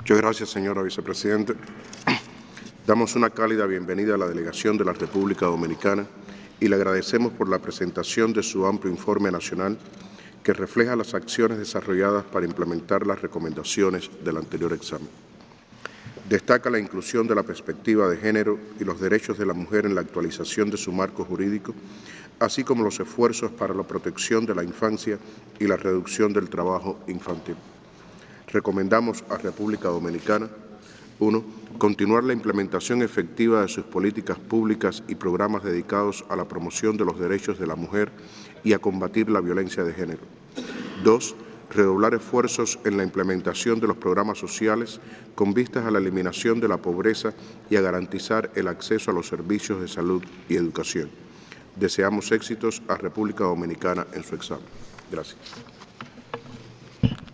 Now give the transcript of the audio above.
Muchas gracias, señora vicepresidente. Damos una cálida bienvenida a la delegación de la República Dominicana y le agradecemos por la presentación de su amplio informe nacional que refleja las acciones desarrolladas para implementar las recomendaciones del anterior examen. Destaca la inclusión de la perspectiva de género y los derechos de la mujer en la actualización de su marco jurídico, así como los esfuerzos para la protección de la infancia y la reducción del trabajo infantil. Recomendamos a República Dominicana: 1. Continuar la implementación efectiva de sus políticas públicas y programas dedicados a la promoción de los derechos de la mujer y a combatir la violencia de género. 2. Redoblar esfuerzos en la implementación de los programas sociales con vistas a la eliminación de la pobreza y a garantizar el acceso a los servicios de salud y educación. Deseamos éxitos a República Dominicana en su examen. Gracias.